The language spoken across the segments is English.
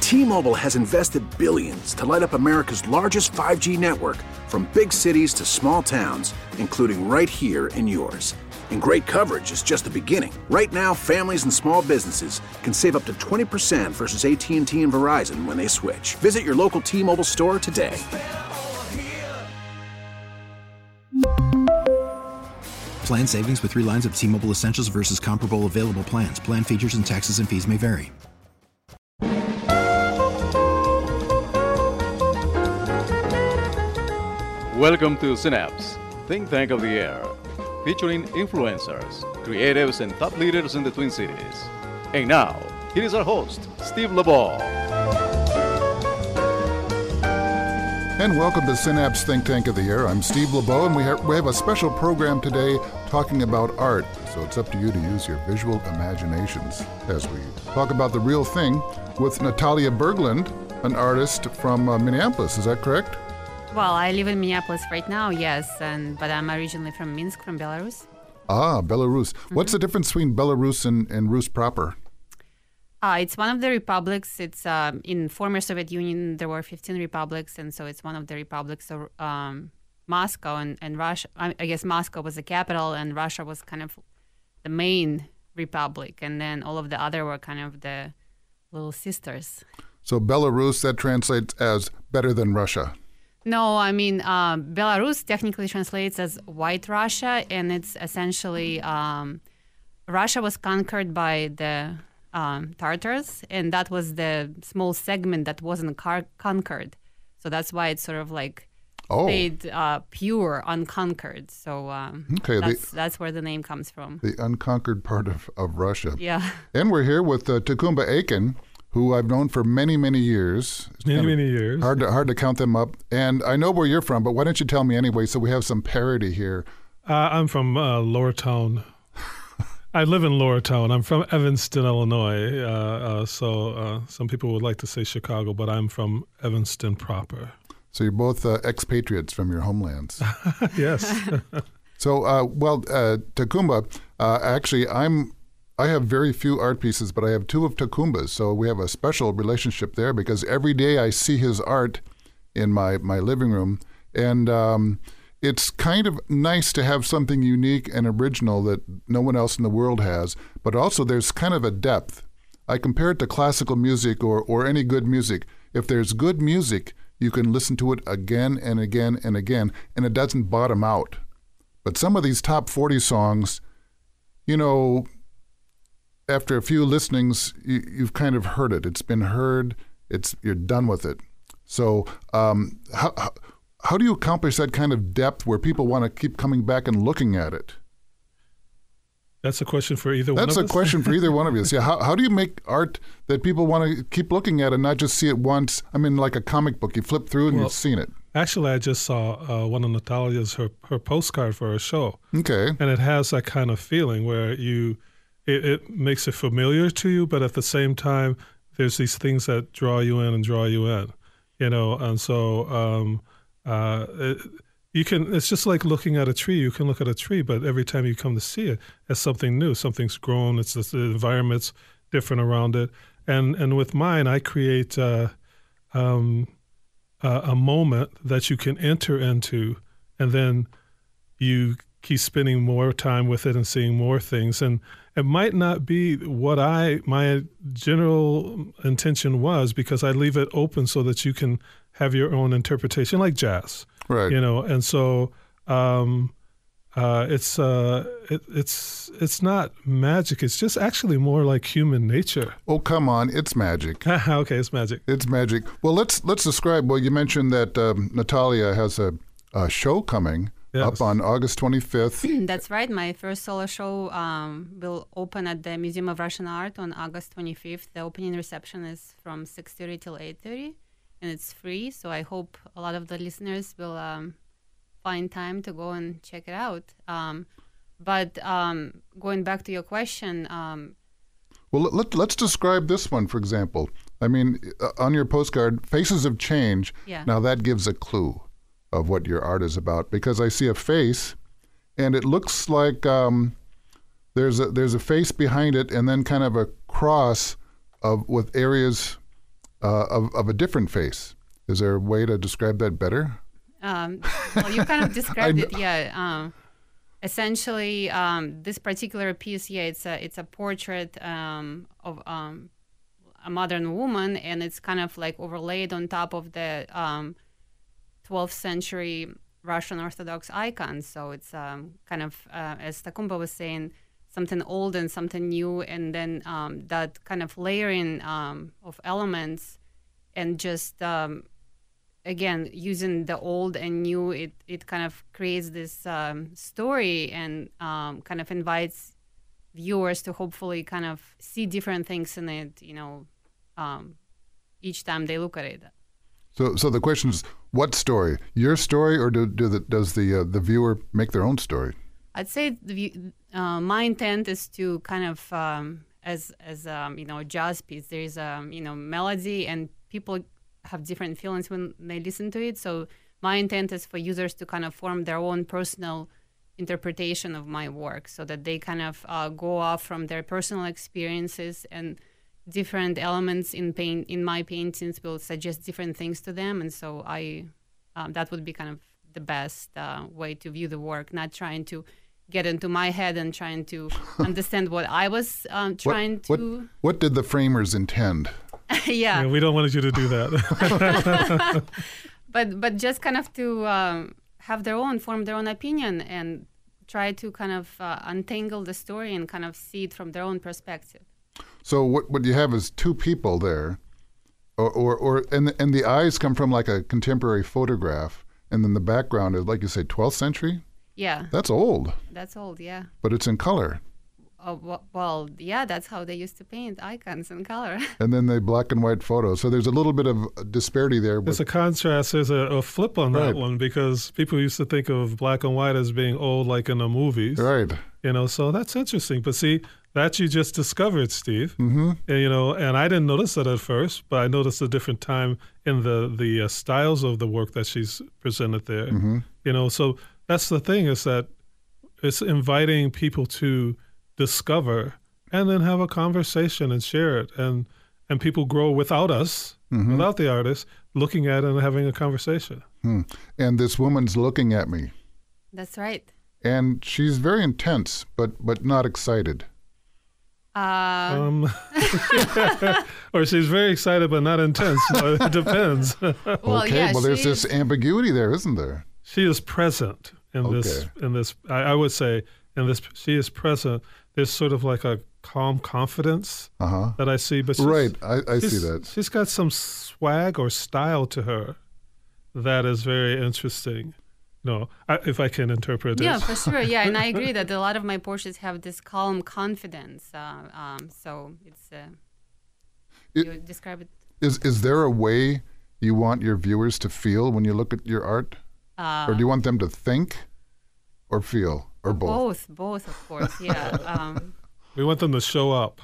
T-Mobile has invested billions to light up America's largest 5G network, from big cities to small towns, including right here in yours. And great coverage is just the beginning. Right now, families and small businesses can save up to 20% versus AT&T and Verizon when they switch. Visit your local T-Mobile store today. Plan savings with 3 lines of T-Mobile Essentials versus comparable available plans. Plan features and taxes and fees may vary. Welcome to Synapse, Think Tank of the Year, featuring influencers, creatives, and top leaders in the Twin Cities. And now, here is our host, Steve LeBeau. And welcome to Synapse Think Tank of the Year. I'm Steve LeBeau, and we have a special program today talking about art. So it's up to you to use your visual imaginations as we talk about the real thing with Natalia Berglund, an artist from Minneapolis. Is that correct? Well, I live in Minneapolis right now, yes, but I'm originally from Minsk, from Belarus. Ah, Belarus. Mm-hmm. What's the difference between Belarus and Rus proper? It's one of the republics. It's in former Soviet Union, there were 15 republics, and so it's one of the republics. So Moscow and Russia, I guess Moscow was the capital, and Russia was kind of the main republic, and then all of the other were kind of the little sisters. So Belarus, that translates as better than Russia. No, I mean, Belarus technically translates as White Russia, and it's essentially Russia was conquered by the Tartars, and that was the small segment that wasn't conquered. So that's why it's sort of like stayed pure, unconquered. So that's where the name comes from. The unconquered part of Russia. Yeah. And we're here with Tecumseh Aiken, who I've known for many, many years. Many years. Hard to count them up. And I know where you're from, but why don't you tell me anyway so we have some parity here. I'm from Lowertown. I live in Lowertown. I'm from Evanston, Illinois. So some people would like to say Chicago, but I'm from Evanston proper. So you're both expatriates from your homelands. Yes. So, Tecumseh, actually, I have very few art pieces, but I have 2 of Tecumseh's, so we have a special relationship there because every day I see his art in my living room, and it's kind of nice to have something unique and original that no one else in the world has, but also there's kind of a depth. I compare it to classical music or any good music. If there's good music, you can listen to it again and again and again, and it doesn't bottom out. But some of these top 40 songs, you know, after a few listenings, you've kind of heard it. It's been heard. You're done with it. So how do you accomplish that kind of depth where people want to keep coming back and looking at it? That's a question for either one of us? That's a question for either one of you. Yeah, how do you make art that people want to keep looking at and not just see it once? I mean, like a comic book. You flip through and you've seen it. Actually, I just saw one of Natalia's, her postcard for her show. Okay. And it has that kind of feeling where it makes it familiar to you, but at the same time, there's these things that draw you in, you know, and so it's just like looking at a tree. You can look at a tree, but every time you come to see it, it's something new. Something's grown. The environment's different around it. And with mine, I create a moment that you can enter into, and then you keep spending more time with it and seeing more things. And it might not be what my general intention was, because I leave it open so that you can have your own interpretation, like jazz. Right. You know, and so it's not magic. It's just actually more like human nature. Oh, come on, it's magic. Okay, it's magic. It's magic. Well, let's describe. Well, you mentioned that Natalia has a show coming. Yes. Up on August 25th. That's right. My first solo show will open at the Museum of Russian Art on August 25th. The opening reception is from 6:30 till 8:30, and it's free. So I hope a lot of the listeners will find time to go and check it out. But going back to your question. Well, let's describe this one, for example. I mean, on your postcard, Faces of Change. Yeah. Now that gives a clue of what your art is about, because I see a face, and it looks like there's a face behind it, and then kind of a cross with areas of a different face. Is there a way to describe that better? Well, you kind of described it, yeah. Essentially, this particular piece, yeah, it's a portrait of a modern woman, and it's kind of like overlaid on top of the 12th century Russian Orthodox icons. So it's kind of, as Takumba was saying, something old and something new, and then that kind of layering of elements, and just again using the old and new, it kind of creates this story, and kind of invites viewers to hopefully kind of see different things in it, each time they look at it. So the question is, what story? Your story, or does the viewer make their own story? I'd say my intent is to kind of as a jazz piece. There is a melody, and people have different feelings when they listen to it. So my intent is for users to kind of form their own personal interpretation of my work, so that they kind of go off from their personal experiences, and different elements in my paintings will suggest different things to them. And so that would be kind of the best way to view the work, not trying to get into my head and trying to understand what I was trying to. What did the framers intend? Yeah, we don't want you to do that. but just kind of to form their own opinion, and try to kind of untangle the story and kind of see it from their own perspective. So what you have is two people there, and the eyes come from like a contemporary photograph, and then the background is, like you say, 12th century? Yeah. That's old. That's old, yeah. But it's in color. Well, yeah, that's how they used to paint icons in color. And then they black and white photos. So there's a little bit of disparity there. There's a contrast. There's a flip on that one, because people used to think of black and white as being old, like in the movies. Right. So that's interesting. But see, that you just discovered, Steve. Mm-hmm. And I didn't notice that at first, but I noticed a different time in the styles of the work that she's presented there. Mm-hmm. So that's the thing, is that it's inviting people to discover and then have a conversation and share it. And people grow without us, mm-hmm. without the artist, looking at it and having a conversation. And this woman's looking at me. That's right. And she's very intense, but not excited. Or she's very excited but not intense. No, it depends. Well, there's this ambiguity there, isn't there? She is present in this. I would say in this. She is present. There's sort of like a calm confidence that I see. But I see that. She's got some swag or style to her that is very interesting. If I can interpret it. Yeah, for sure. Yeah, and I agree that a lot of my portraits have this calm confidence. So it's you describe it. Is there a way you want your viewers to feel when you look at your art, or do you want them to think, or feel, or both? Both, of course. Yeah. We want them to show up.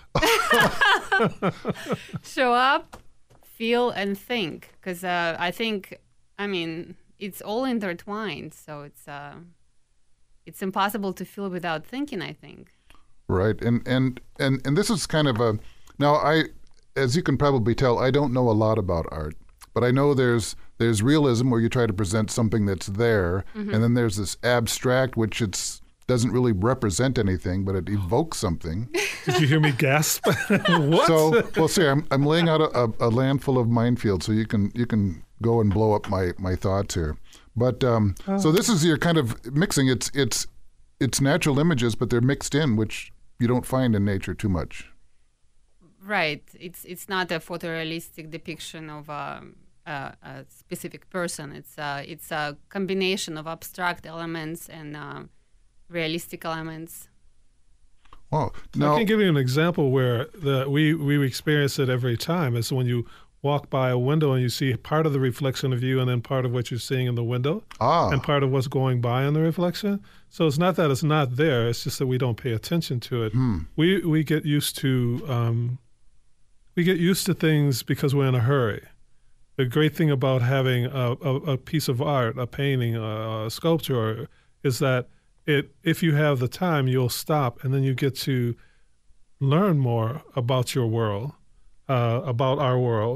Show up, feel, and think, because I think, it's all intertwined, so it's impossible to feel without thinking, I think. Right, and this is kind of as you can probably tell, I don't know a lot about art, but I know there's realism, where you try to present something that's there, mm-hmm. and then there's this abstract, which doesn't really represent anything, but it evokes something. Did you hear me gasp? What? So, well, see, I'm laying out a land full of minefields, so you can go and blow up my thoughts here. But so this is your kind of mixing. It's natural images, but they're mixed in, which you don't find in nature too much. Right. It's not a photorealistic depiction of a specific person. It's a combination of abstract elements and realistic elements. Well, now, I can give you an example where we experience it every time. It's when you walk by a window and you see part of the reflection of you and then part of what you're seeing in the window and part of what's going by in the reflection. So it's not that it's not there, it's just that we don't pay attention to it. We get used to things because we're in a hurry. The great thing about having a piece of art, a painting, a sculpture, is that if you have the time, you'll stop and then you get to learn more about your world, about our world,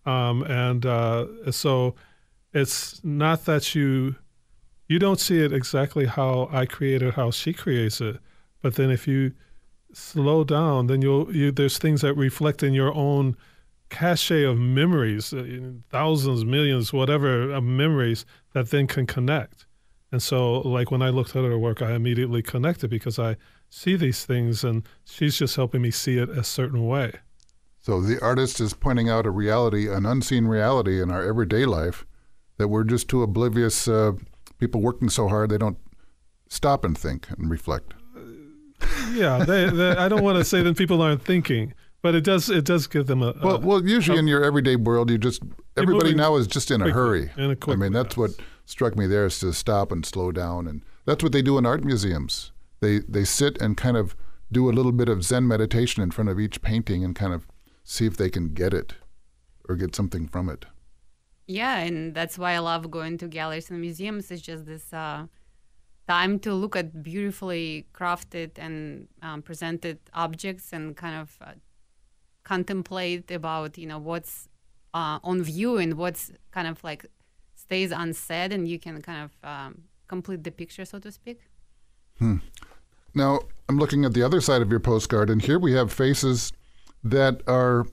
So it's not that you don't see it exactly how I create it, how she creates it. But then if you slow down, then there's things that reflect in your own cache of memories, thousands, millions, whatever, of memories that then can connect. And so, like, when I looked at her work, I immediately connected because I see these things, and she's just helping me see it a certain way. So the artist is pointing out a reality, an unseen reality in our everyday life that we're just too oblivious. People working so hard, they don't stop and think and reflect. Yeah, I don't want to say that people aren't thinking, but it does give them a well. Usually in your everyday world, everybody now is just in a hurry. I mean, that's what struck me there, is to stop and slow down, and that's what they do in art museums. They sit and kind of do a little bit of Zen meditation in front of each painting and kind of see if they can get it or get something from it. Yeah, and that's why I love going to galleries and museums. It's just this time to look at beautifully crafted and presented objects and kind of contemplate about, what's on view and what's kind of like stays unsaid, and you can kind of complete the picture, so to speak. Now, I'm looking at the other side of your postcard, and here we have faces that are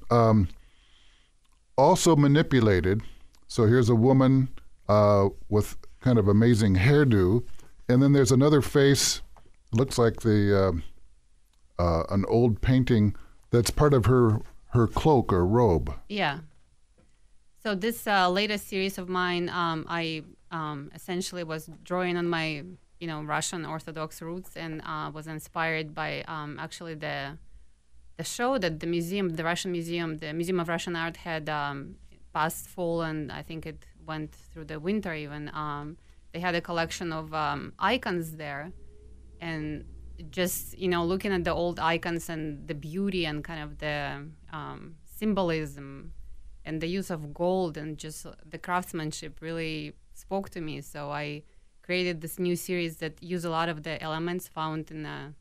also manipulated. So here's a woman with kind of amazing hairdo, and then there's another face, looks like an old painting that's part of her cloak or robe. Yeah. So this latest series of mine, I essentially was drawing on my, Russian Orthodox roots, and was inspired by actually the show that the museum, the Russian Museum, the Museum of Russian Art had past fall, and I think it went through the winter even. They had a collection of icons there, and just looking at the old icons and the beauty and kind of the symbolism and the use of gold and just the craftsmanship really spoke to me. So I created this new series that use a lot of the elements found in the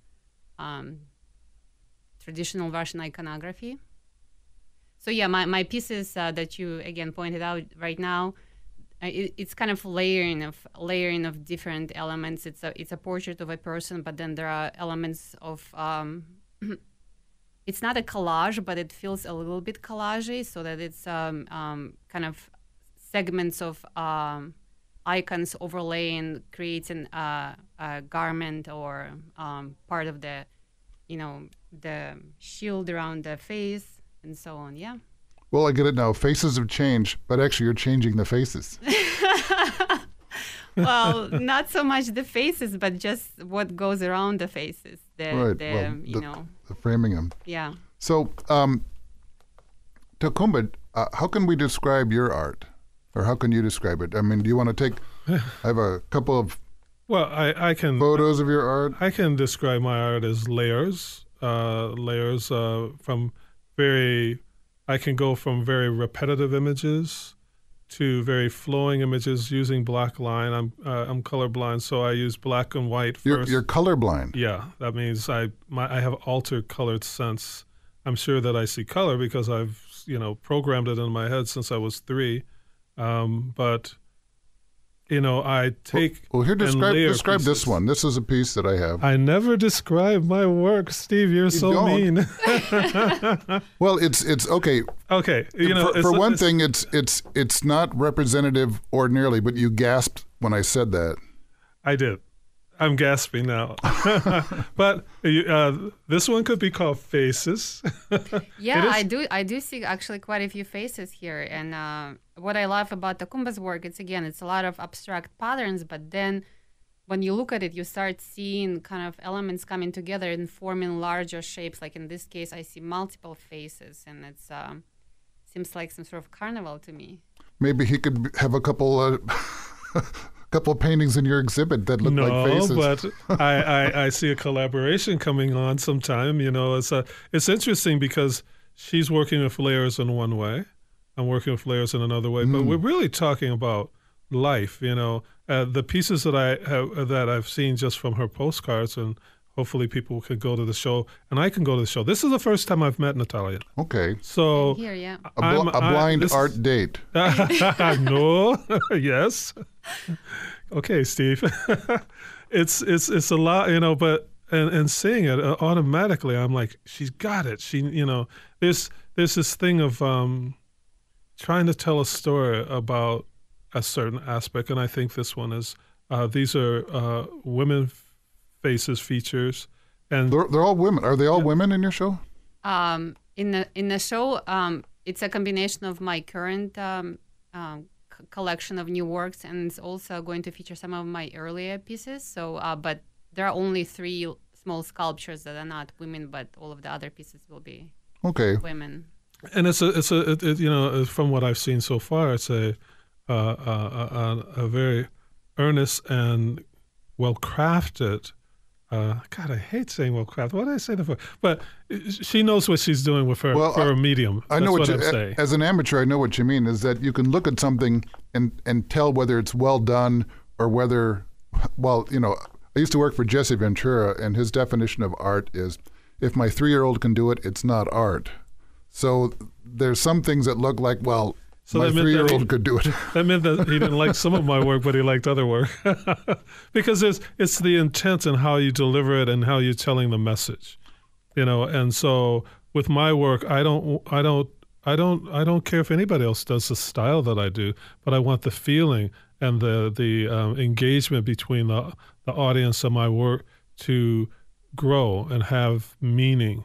traditional Russian iconography. So yeah, my pieces that you again pointed out right now, it's kind of layering of different elements. It's a portrait of a person, but then there are elements of it's not a collage, but it feels a little bit collagey, so that it's kind of segments of icons overlaying, creating a garment or part of the the shield around the face and so on. Yeah. Well, I get it now. Faces have changed, but actually you're changing the faces. Well, not so much the faces, but just what goes around the faces. The framing them. Yeah. So, Tokunboh, how can we describe your art? Or how can you describe it? I mean, do you want to take, I have a couple of I can photos of your art. I can describe my art as layers. From very, I can go from very repetitive images to very flowing images using black line. I'm colorblind, so I use black and white first. You're colorblind. Yeah, that means I have altered colored sense. I'm sure that I see color because I've programmed it in my head since I was 3. But I take here. Describe pieces. This one. This is a piece that I have. I never describe my work, Steve. You're so mean. Well, it's okay. Okay, for one thing, it's not representative ordinarily, but you gasped when I said that. I did. I'm gasping now. But this one could be called Faces. Yeah, I do see actually quite a few faces here. And what I love about Tokunboh's work, it's a lot of abstract patterns, but then when you look at it, you start seeing kind of elements coming together and forming larger shapes. Like in this case, I see multiple faces, and it seems like some sort of carnival to me. Maybe he could have a couple couple of paintings in your exhibit that look like faces. No, but I see a collaboration coming on sometime. It's interesting because she's working with layers in one way. I'm working with layers in another way. But we're really talking about life. The pieces that I've seen just from her postcards and hopefully people could go to the show, and I can go to the show. This is the first time I've met Natalia. Okay. So Here, yeah. A blind art date. No, yes. Okay, Steve. It's a lot, but and seeing it automatically, I'm like, she's got it. There's this thing of trying to tell a story about a certain aspect, and I think this one is. These are women faces features, and they're all women. Are they all women in your show? In the show, it's a combination of my current collection of new works, and it's also going to feature some of my earlier pieces. So, but there are only 3 small sculptures that are not women, but all of the other pieces will be women. And it's from what I've seen so far, it's a very earnest and well-crafted. God, I hate saying well-crafted. What did I say that for? But she knows what she's doing with her her medium. I know what I'm saying. As an amateur, I know what you mean. Is that you can look at something and tell whether it's well done or whether, I used to work for Jesse Ventura, and his definition of art is, if my 3-year-old can do it, it's not art. So there's some things that look like, so my 3-year-old could do it. That meant that he didn't like some of my work, but he liked other work. Because it's the intent and how you deliver it and how you're telling the message, And so with my work, I don't care if anybody else does the style that I do, but I want the feeling and the engagement between the audience and my work to grow and have meaning,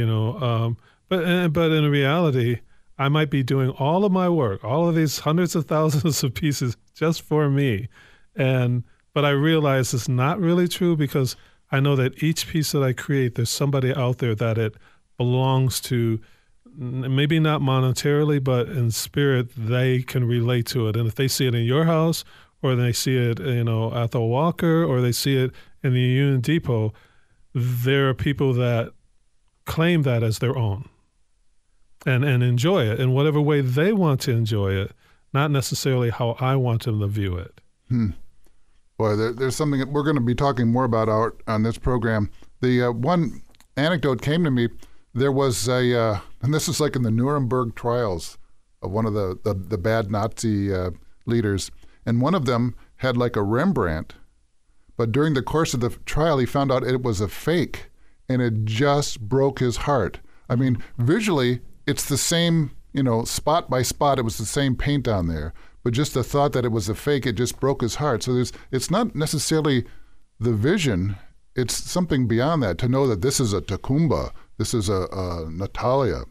But in reality, I might be doing all of my work, all of these hundreds of thousands of pieces just for me. But I realize it's not really true, because I know that each piece that I create, there's somebody out there that it belongs to, maybe not monetarily, but in spirit, they can relate to it. And if they see it in your house, or they see it, at the Walker, or they see it in the Union Depot, there are people that claim that as their own. And enjoy it in whatever way they want to enjoy it, not necessarily how I want them to view it. Boy, there's something that we're going to be talking more about art on this program. The one anecdote came to me. There was and this is like in the Nuremberg trials of one of the bad Nazi leaders, and one of them had like a Rembrandt, but during the course of the trial, he found out it was a fake, and it just broke his heart. I mean, visually, it's the same, spot by spot, it was the same paint on there. But just the thought that it was a fake, it just broke his heart. So it's not necessarily the vision, it's something beyond that, to know that this is a Tacumba, this is a Natalia.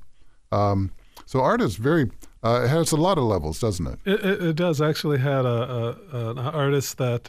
So art is very, it has a lot of levels, doesn't it? It does. I actually had an artist that,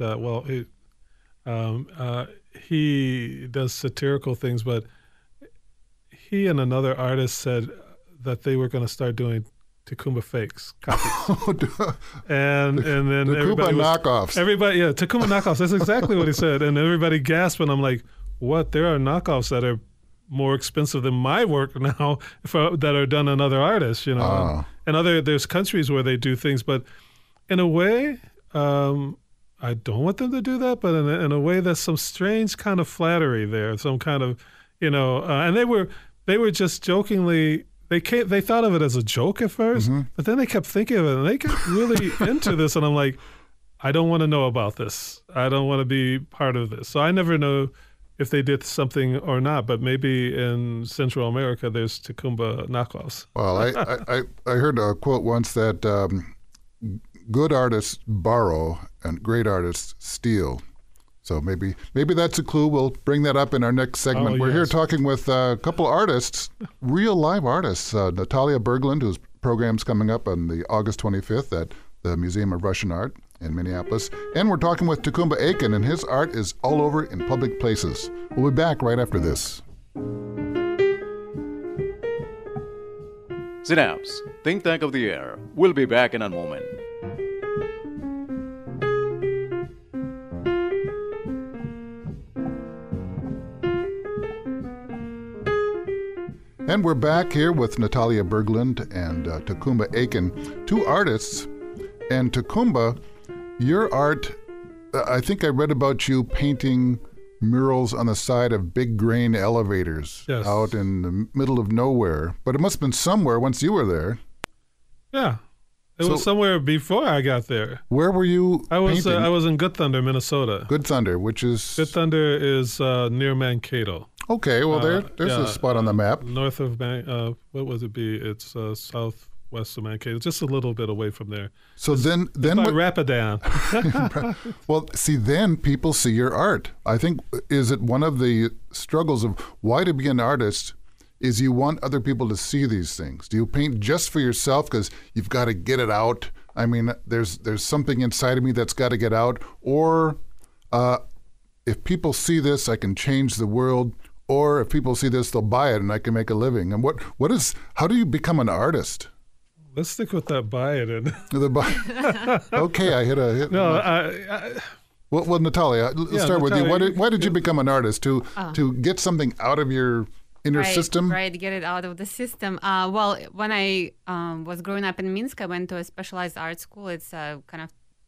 he does satirical things, but he and another artist said that they were going to start doing Tacumba fakes, copies. and then Tacumba knockoffs. Tacumba knockoffs. That's exactly what he said. And everybody gasped, and I'm like, what? There are knockoffs that are more expensive than my work now that are done on other artists, And there's countries where they do things, but in a way, I don't want them to do that, but in a way, there's some strange kind of flattery there, some kind of, and they were just jokingly. They thought of it as a joke at first, but then they kept thinking of it, and they got really into this. And I'm like, I don't want to know about this. I don't want to be part of this. So I never know if they did something or not. But maybe in Central America, there's Tacumba knockoffs. Well, I heard a quote once that good artists borrow and great artists steal. So maybe that's a clue. We'll bring that up in our next segment. We're here talking with a couple artists, real live artists. Natalia Berglund, whose program's coming up on the August 25th at the Museum of Russian Art in Minneapolis. And we're talking with Tacumba Aiken, and his art is all over in public places. We'll be back right after this. Synapse, Think Tank of the Air. We'll be back in a moment. And we're back here with Natalia Berglund and Tacumba Aiken, two artists. And Tacumba, your art, I think I read about you painting murals on the side of big grain elevators Yes. out in the middle of nowhere. But it must have been somewhere once you were there. Yeah. It So- was somewhere before I got there. Where were you I was painting? in Good Thunder, Minnesota. Good Thunder, which is... Good Thunder is near Mankato, Okay, well, there's yeah, a spot on the map. north of what would it be? It's southwest of Mankato, just a little bit away from there. So then By what, Rapidan. well, see, then people see your art. I think, is it one of the struggles of why to be an artist is you want other people to see these things? Do you paint just for yourself because you've got to get it out? I mean, there's something inside of me that's got to get out. Or if people see this, I can change the world. Or if people see this, they'll buy it and I can make a living. And how do you become an artist? Let's stick with that buy it in. Okay, I hit. No, Well, Natalia, let's start with you. Natalia, Why did you become an artist? To get something out of your inner system? Right, get it out of the system. Well, when I was growing up in Minsk, I went to a specialized art school. It's a kind of,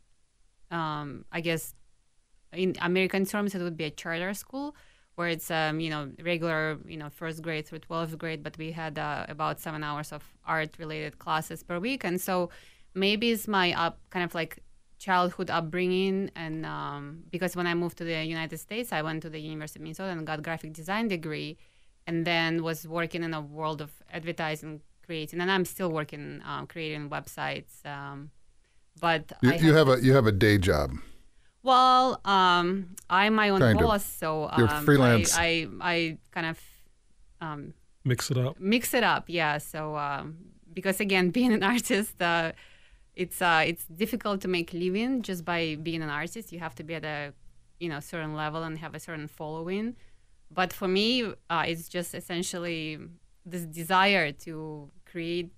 I guess, in American terms, it would be a charter school, where it's regular first grade through 12th grade, but we had about 7 hours of art related classes per week. And so maybe it's my kind of like childhood upbringing, and because when I moved to the United States, I went to the University of Minnesota and got graphic design degree, and then was working in a world of advertising, creating, and I'm still working creating websites. But You have a day job. Well, I'm my own Kind of. boss, so You're freelance. I kind of mix it up. mix it up, yeah. So because again, being an artist, it's difficult to make living just by being an artist. You have to be at a certain level and have a certain following. But for me, it's just essentially this desire to create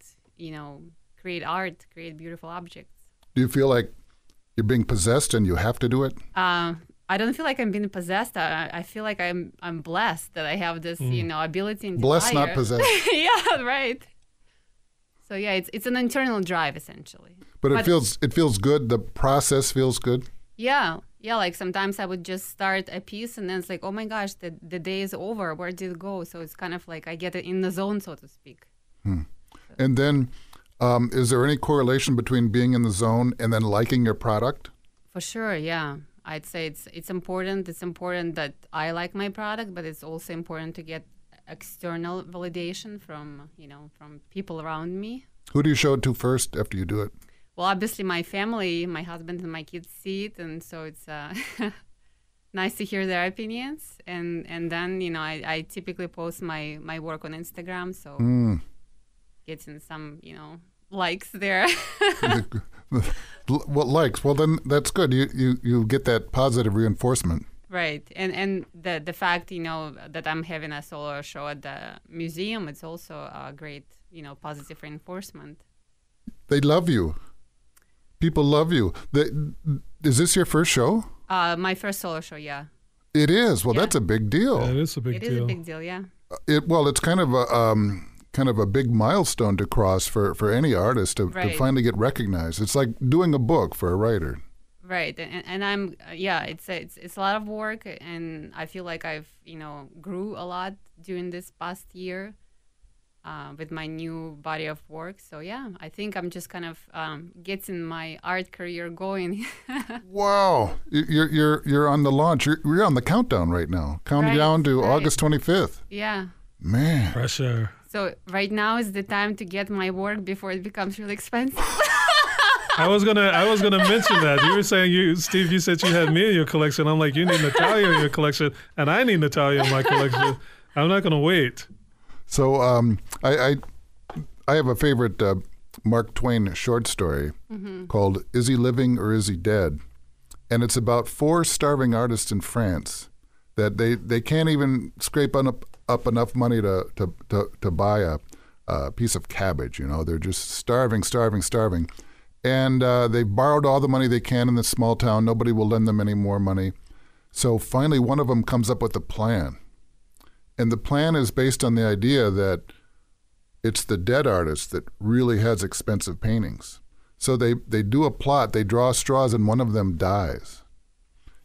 art, create beautiful objects. Do you feel like you're being possessed and you have to do it? I don't feel like I'm being possessed. I feel like I'm blessed that I have this ability and Blessed, desire. not possessed. Yeah, right. So yeah, it's an internal drive essentially. But it feels good. The process feels good. Yeah. Like sometimes I would just start a piece and then it's like, oh my gosh, the day is over. Where did it go? So it's kind of like I get it in the zone, so to speak. And then, is there any correlation between being in the zone and then liking your product? For sure, yeah. I'd say it's important. It's important that I like my product, but it's also important to get external validation from people around me. Who do you show it to first after you do it? Well, obviously my family, my husband and my kids see it, and so it's nice to hear their opinions. And then I typically post my work on Instagram, so getting some likes there. What likes? Well, then that's good. You get that positive reinforcement. Right, and the fact that I'm having a solo show at the museum, it's also a great positive reinforcement. They love you. People love you. Is this your first show? My first solo show, yeah. It is. Well, Yeah. that's a big deal. Yeah, it is a big It deal. is a big deal, yeah. It's kind of a big milestone to cross for any artist to Right. finally get recognized. It's like doing a book for a writer. Right, and I'm it's a lot of work, and I feel like I've grew a lot during this past year with my new body of work. So yeah, I think I'm just kind of getting my art career going. Wow, you're on the launch. You're on the countdown right now, counting Right, down to right. August 25th. Yeah. Man, Pressure. So right now is the time to get my work before it becomes really expensive. I was gonna mention that. You were saying Steve, you said you had me in your collection. I'm like, you need Natalia in your collection, and I need Natalia in my collection. I'm not gonna wait. so I have a favorite Mark Twain short story called "Is He Living or Is He Dead?" And it's about 4 starving artists in France that they can't even scrape up enough money to buy a piece of cabbage. They're just starving. And they've borrowed all the money they can in this small town. Nobody will lend them any more money. So finally, one of them comes up with a plan. And the plan is based on the idea that it's the dead artist that really has expensive paintings. So they do a plot. They draw straws, and one of them dies.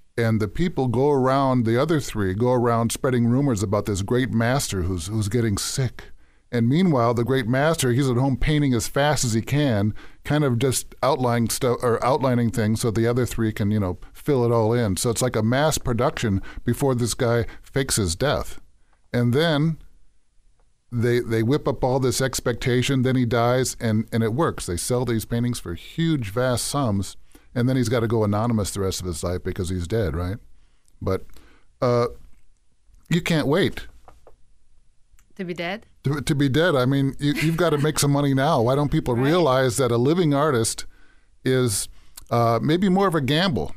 And the people go around, the other three go around spreading rumors about this great master who's getting sick. And meanwhile, the great master, he's at home painting as fast as he can, kind of just outlining things so the other three can, fill it all in. So it's like a mass production before this guy fakes his death. And then they whip up all this expectation, then he dies, and it works. They sell these paintings for huge, vast sums, and then he's got to go anonymous the rest of his life because he's dead, right? But you can't wait. To be dead? To be dead. I mean, you've got to make some money now. Why don't people realize that a living artist is maybe more of a gamble,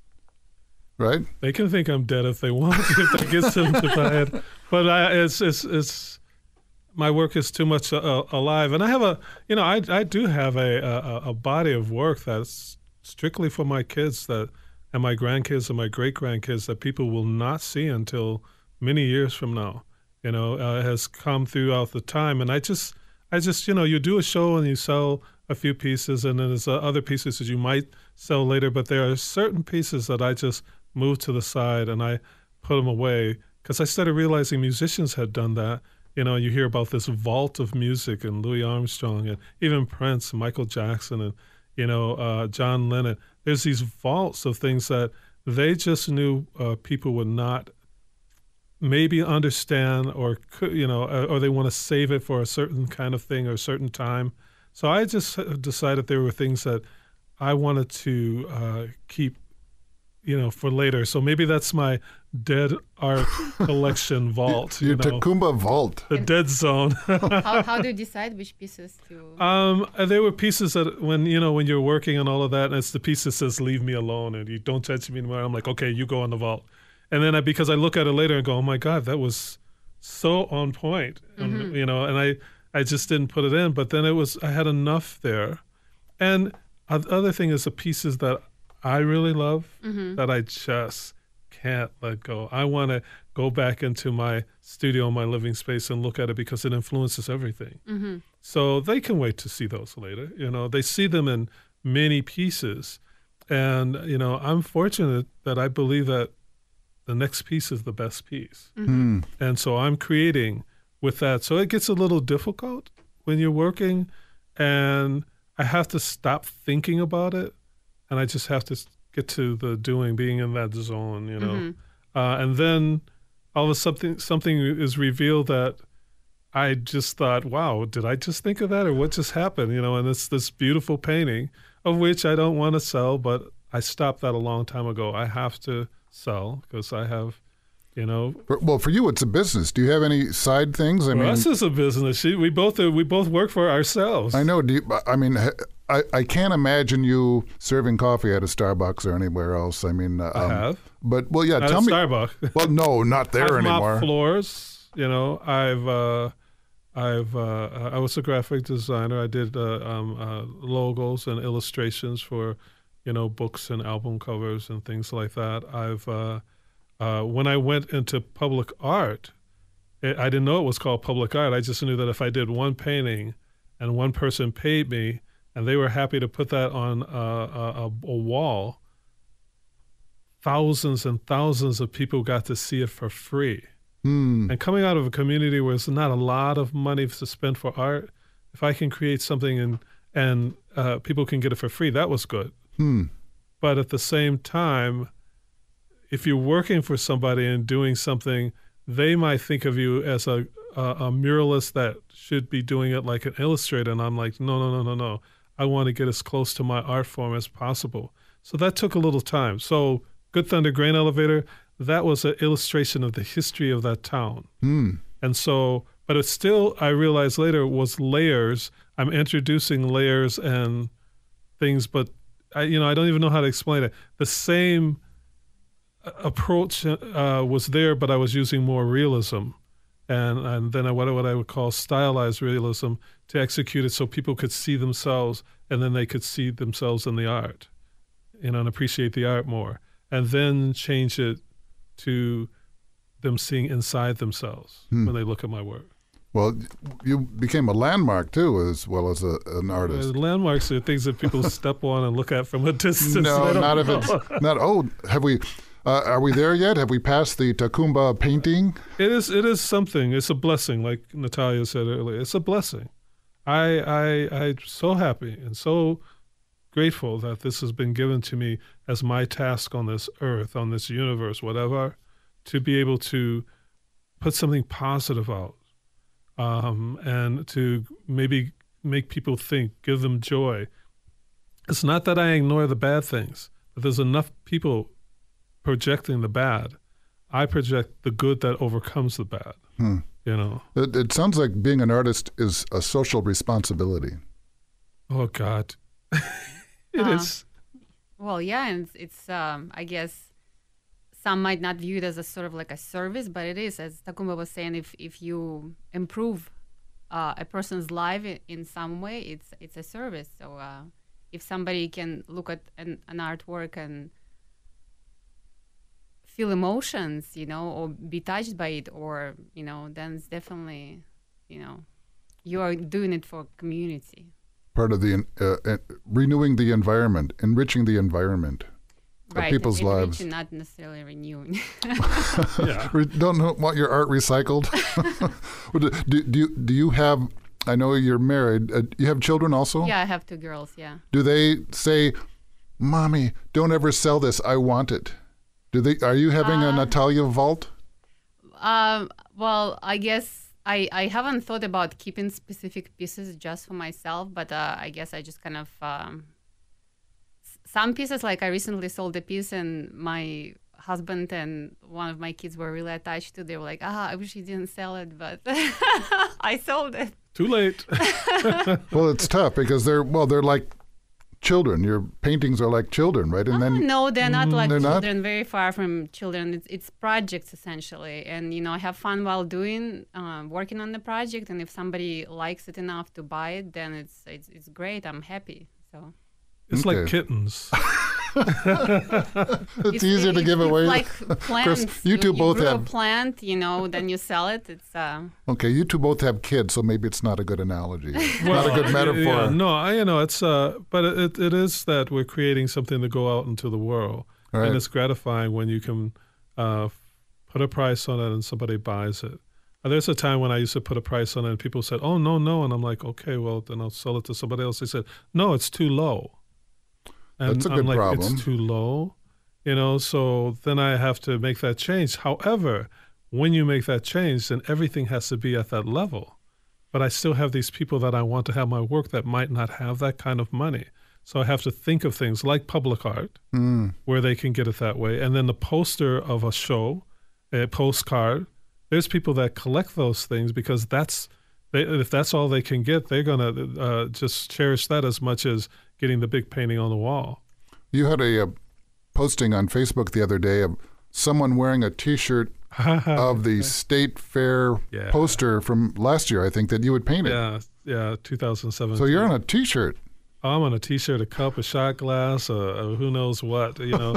right? They can think I'm dead if they want, if that gets them to buy it. But it's my work is too much alive. And I have I do have a body of work that's strictly for my kids and my grandkids and my great-grandkids that people will not see until many years from now. Has come throughout the time. And I just, you do a show and you sell a few pieces, and then there's other pieces that you might sell later, but there are certain pieces that I just move to the side and I put them away because I started realizing musicians had done that. You hear about this vault of music and Louis Armstrong and even Prince and Michael Jackson and, John Lennon. There's these vaults of things that they just knew people would not maybe understand or they want to save it for a certain kind of thing or a certain time. So I just decided there were things that I wanted to keep, for later. So maybe that's my dead art collection vault. Your Tacumba vault. The dead zone. How do you decide which pieces to? There were pieces that when you're working on all of that, and it's the piece that says "Leave me alone" and "You don't touch me anymore." I'm like, okay, you go on the vault. And then because I look at it later and go, oh my God, that was so on point, and, and I just didn't put it in. But then I had enough there. And the other thing is the pieces that I really love that I just can't let go. I want to go back into my studio, my living space, and look at it because it influences everything. Mm-hmm. So they can wait to see those later. They see them in many pieces. And, I'm fortunate that I believe that the next piece is the best piece. Mm-hmm. And so I'm creating with that. So it gets a little difficult when you're working, and I have to stop thinking about it, and I just have to get to the doing, being in that zone, Mm-hmm. And then all of a sudden something is revealed that I just thought, wow, did I just think of that, or what just happened? And it's this beautiful painting of which I don't want to sell, but I stopped that a long time ago. I have to sell because I have, Well, for you, it's a business. Do you have any side things? For us, it's a business. We both work for ourselves. I know. I can't imagine you serving coffee at a Starbucks or anywhere else. I have. But not tell me. Starbucks. Well, no, not there anymore. I've mopped floors. I was a graphic designer. I did logos and illustrations for, books and album covers and things like that. When I went into public art, I didn't know it was called public art. I just knew that if I did one painting and one person paid me and they were happy to put that on a wall, thousands and thousands of people got to see it for free. And coming out of a community where there's not a lot of money to spend for art, if I can create something and people can get it for free, that was good. But at the same time, if you're working for somebody and doing something, they might think of you as a muralist that should be doing it like an illustrator. And I'm like, no. I want to get as close to my art form as possible. So that took a little time. So Good Thunder Grain Elevator, that was an illustration of the history of that town. And so, but it's still, I realized later, was layers. I'm introducing layers and things, but I don't even know how to explain it. The same approach was there, but I was using more realism. And then what I would call stylized realism to execute it so people could see themselves, and then they could see themselves in the art, and appreciate the art more. And then change it to them seeing inside themselves when they look at my work. Well, you became a landmark too, as well as an artist. Landmarks are things that people step on and look at from a distance. No, not if it's not. Oh, have we? Are we there yet? Have we passed the Tacumba painting? It is something. It's a blessing, like Natalia said earlier. It's a blessing. I'm so happy and so grateful that this has been given to me as my task on this earth, on this universe, whatever, to be able to put something positive out, and to maybe make people think, give them joy. It's not that I ignore the bad things, but there's enough people projecting the bad. I project the good that overcomes the bad. You know. It sounds like being an artist is a social responsibility. Oh God, it is. Well, yeah, and it's I guess some might not view it as a sort of like a service, but it is. As Tacumba was saying, if you improve a person's life in some way, it's a service. So if somebody can look at an artwork and feel emotions, you know, or be touched by it, or, you know, then it's definitely, you know, you are doing it for community. Part of the renewing the environment, enriching the environment of people's lives. Not necessarily renewing. Yeah. Don't want your art recycled. do you have? I know you're married. You have children also? Yeah, I have 2 girls. Yeah. Do they say, "Mommy, don't ever sell this. I want it"? Are you having a Natalia vault? Well, I guess I haven't thought about keeping specific pieces just for myself, but I guess I just kind of some pieces, like I recently sold a piece and my husband and one of my kids were really attached to. They were like, I wish you didn't sell it, but I sold it. Too late. Well, it's tough because they're like children. Your paintings are like children, right? And no, they're not like they're children. Not? Very far from children. It's projects essentially, and you know, I have fun while working on the project. And if somebody likes it enough to buy it, then it's great. I'm happy. So it's like kittens. It's easier to give away. Like plants. Chris, you two both grow have a plant, you know, then you sell it. It's okay. You two both have kids, so maybe it's not a good analogy. Not a good metaphor. Yeah, no, you know, it's but it is that we're creating something to go out into the world, right. And it's gratifying when you can put a price on it and somebody buys it. There's a time when I used to put a price on it and people said, "Oh no," and I'm like, "Okay, well then I'll sell it to somebody else." They said, "No, it's too low." And that's a I'm good like, problem. It's too low, you know, so then I have to make that change. However, when you make that change, then everything has to be at that level. But I still have these people that I want to have my work that might not have that kind of money. So I have to think of things like public art, where they can get it that way. And then the poster of a show, a postcard, there's people that collect those things because if that's all they can get, they're going to just cherish that as much as getting the big painting on the wall. You had a posting on Facebook the other day of someone wearing a T-shirt of the State Fair poster from last year, I think, that you had painted. Yeah, 2017. So you're on a T-shirt. I'm on a T-shirt, a cup, a shot glass, who knows what. You know,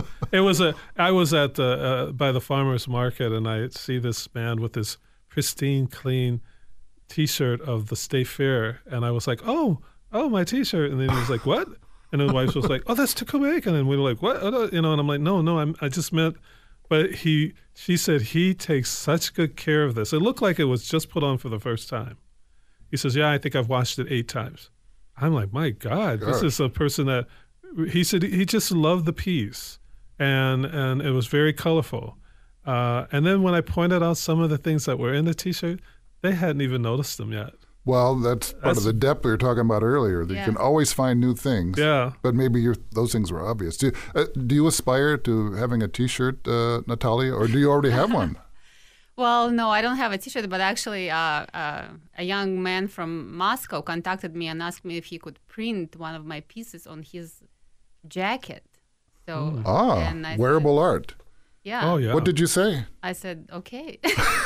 I was at by the farmers market, and I see this man with this pristine, clean T-shirt of the State Fair, and I was like, oh, my T-shirt. And then he was like, what? And then the wife was like, oh, that's Tacumba Aiken. And we were like, what? You know, and I'm like, no, I just meant, but she said he takes such good care of this. It looked like it was just put on for the first time. He says, yeah, I think I've watched it 8 times. I'm like, my God, this is a person that, he said he just loved the piece. And it was very colorful. And then when I pointed out some of the things that were in the T-shirt, they hadn't even noticed them yet. Well, that's part of the depth we were talking about earlier. That you can always find new things. Yeah. But maybe those things were obvious. Do you aspire to having a T-shirt, Natalia, or do you already have one? Well, no, I don't have a T-shirt, but actually a young man from Moscow contacted me and asked me if he could print one of my pieces on his jacket. So wearable art. Yeah. Oh, yeah. What did you say? I said, okay.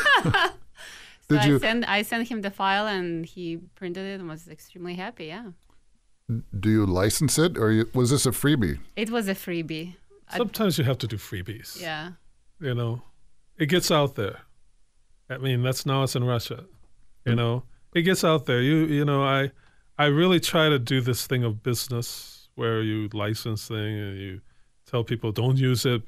So I sent him the file and he printed it and was extremely happy, yeah. Do you license it or was this a freebie? It was a freebie. Sometimes you have to do freebies. Yeah. You know, it gets out there. I mean, it's in Russia. You know, it gets out there. You know, I really try to do this thing of business where you license things and you tell people don't use it.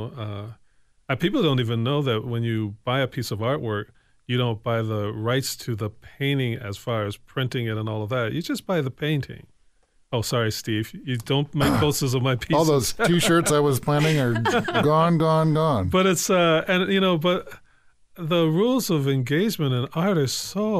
People don't even know that when you buy a piece of artwork, you don't buy the rights to the painting as far as printing it and all of that. You just buy the painting. Oh, sorry, Steve. You don't make posters of my pieces. All those T-shirts I was planning are gone. But it's but the rules of engagement in art there's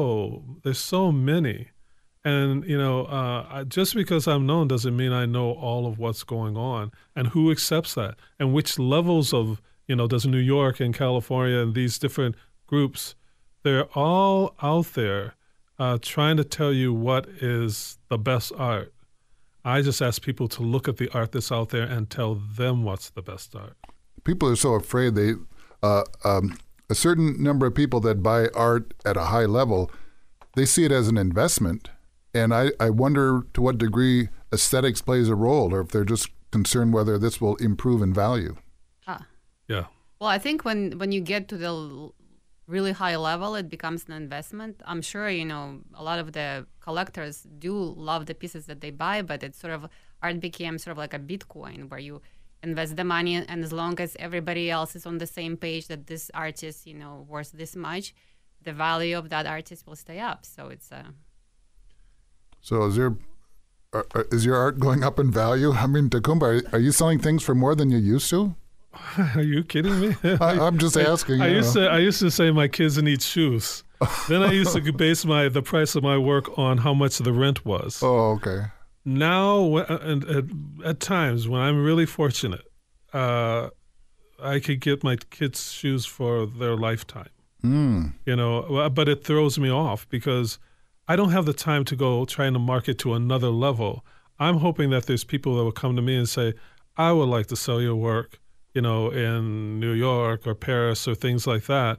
so many, and just because I'm known doesn't mean I know all of what's going on and who accepts that and which levels of does New York and California and these different groups. They're all out there trying to tell you what is the best art. I just ask people to look at the art that's out there and tell them what's the best art. People are so afraid a certain number of people that buy art at a high level, they see it as an investment. And I wonder to what degree aesthetics plays a role, or if they're just concerned whether this will improve in value. Yeah. Well, I think when you get to the really high level, it becomes an investment. I'm sure, a lot of the collectors do love the pieces that they buy, but it's art became sort of like a Bitcoin where you invest the money, and as long as everybody else is on the same page that this artist, worth this much, the value of that artist will stay up. So it's So is your art going up in value? I mean, Takumba, are you selling things for more than you used to? Are you kidding me? I'm just asking. I used to say my kids need shoes. Then I used to base the price of my work on how much the rent was. Oh, okay. Now, at times when I'm really fortunate, I could get my kids shoes for their lifetime. But it throws me off because I don't have the time to go trying to market to another level. I'm hoping that there's people that will come to me and say, I would like to sell your work, in New York or Paris or things like that.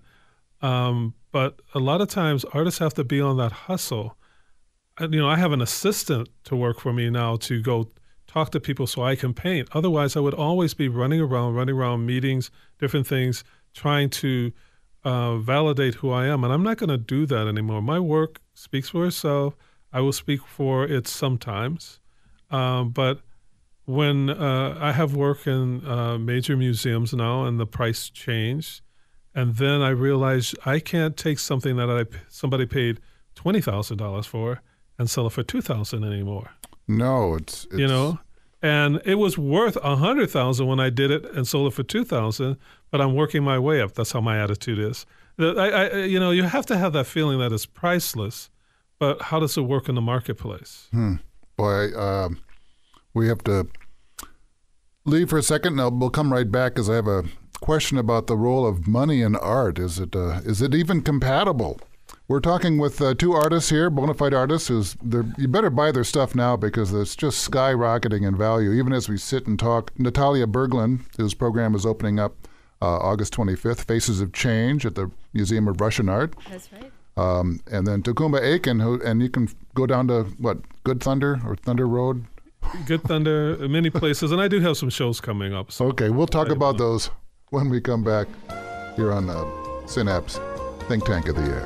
But a lot of times artists have to be on that hustle. I have an assistant to work for me now to go talk to people so I can paint. Otherwise, I would always be running around meetings, different things, trying to validate who I am. And I'm not going to do that anymore. My work speaks for itself. I will speak for it sometimes. But when I have work in major museums now and the price changed, and then I realized I can't take something that somebody paid $20,000 for and sell it for $2,000 anymore. No, it's and it was worth $100,000 when I did it and sold it for $2,000. But I'm working my way up. That's how my attitude is. You have to have that feeling that it's priceless, but how does it work in the marketplace? Boy, we have to leave for a second. Now we'll come right back because I have a question about the role of money in art. Is it even compatible? We're talking with two artists here, bona fide artists. You better buy their stuff now because it's just skyrocketing in value. Even as we sit and talk, Natalia Berglund, whose program is opening up August 25th, Faces of Change at the Museum of Russian Art. That's right. And then Takumba Aiken, and you can go down to Good Thunder or Thunder Road. Good Thunder, many places, and I do have some shows coming up. So okay, we'll talk about those when we come back here on Synapse, Think Tank of the Air.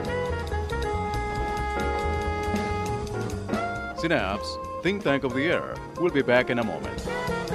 Synapse, Think Tank of the Air. We'll be back in a moment.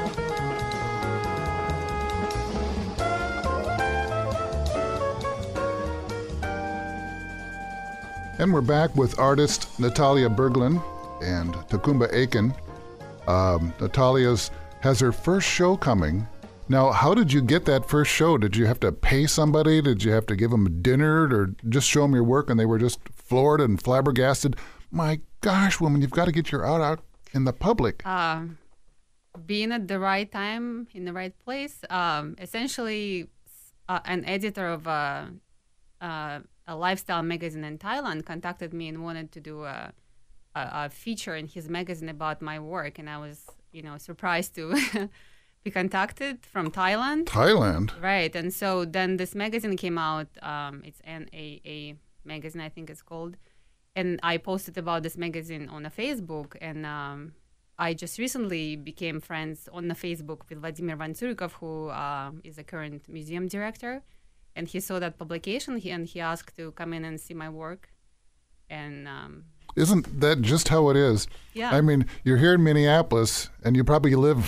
And we're back with artist Natalia Berglund and Takumba Aiken. Natalia has her first show coming. Now, how did you get that first show? Did you have to pay somebody? Did you have to give them a dinner or just show them your work and they were just floored and flabbergasted? My gosh, woman, you've got to get your art out in the public. Being at the right time, in the right place. Essentially, an editor of a lifestyle magazine in Thailand contacted me and wanted to do a feature in his magazine about my work, and I was, surprised to be contacted from Thailand. Thailand? Right, and so then this magazine came out. It's NAA magazine, I think it's called, and I posted about this magazine on a Facebook, and I just recently became friends on the Facebook with Vladimir Vansurikov, who is a current museum director, and he saw that publication, and he asked to come in and see my work, and isn't that just how it is? Yeah. I mean, you're here in Minneapolis, and you probably live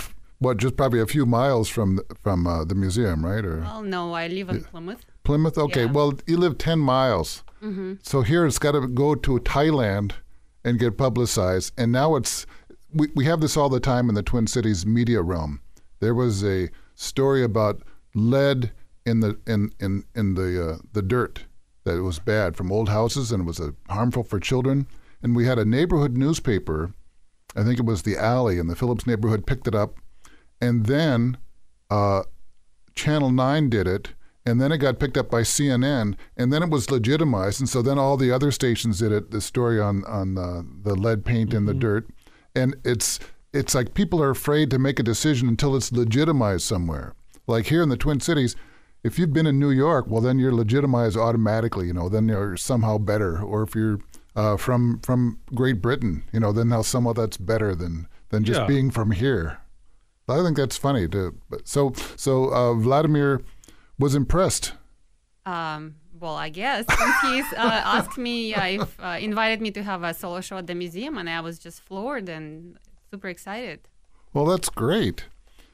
just probably a few miles from the museum, right? Or Well, no, I live in Plymouth. Plymouth? Okay, Yeah. well, you live 10 miles. So here it's got to go to Thailand and get publicized. And now we have this all the time in the Twin Cities media realm. There was a story about lead in the dirt, that it was bad from old houses and it was harmful for children. And we had a neighborhood newspaper, I think it was The Alley in the Phillips neighborhood, picked it up. And then Channel 9 did it. And then it got picked up by CNN, and then it was legitimized. And so then all the other stations did it, the story on the lead paint in the dirt. And it's like people are afraid to make a decision until it's legitimized somewhere. Like here in the Twin Cities, if you've been in New York, well, then you're legitimized automatically, then you're somehow better. Or if you're from Great Britain, then now somehow that's better than just being from here. I think that's funny. So Vladimir was impressed. Well, I guess since he's asked me, invited me to have a solo show at the museum, and I was just floored and super excited. Well, that's great.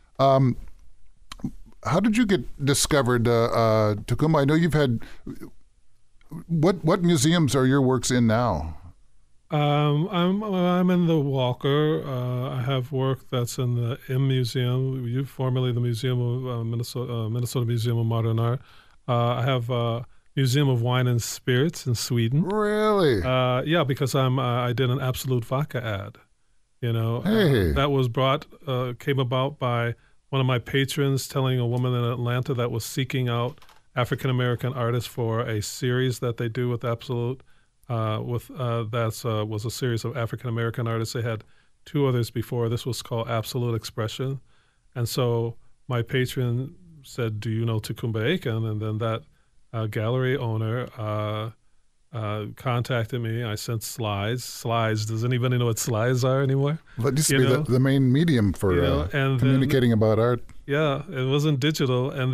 How did you get discovered, Tacumba? I know you've had. What museums are your works in now? I'm in the Walker. I have work that's in the M Museum, formerly the Museum of Minnesota Museum of Modern Art. I have Museum of Wine and Spirits in Sweden. Really? Yeah, because I did an Absolute Vodka ad. Hey. That was came about by one of my patrons telling a woman in Atlanta that was seeking out African American artists for a series that they do with Absolute. Was a series of African American artists. They had two others before. This was called Absolute Expression, and so my patron said, "Do you know Tacumba Aiken?" And then that gallery owner contacted me. I sent slides. Slides. Does anybody know what slides are anymore? That used to be the main medium for communicating about art. Yeah, it wasn't digital, and